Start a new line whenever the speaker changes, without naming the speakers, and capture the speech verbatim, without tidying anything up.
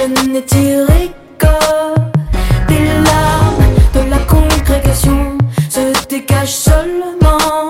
je n'ai tiré que des larmes de la congrégation se dégage seulement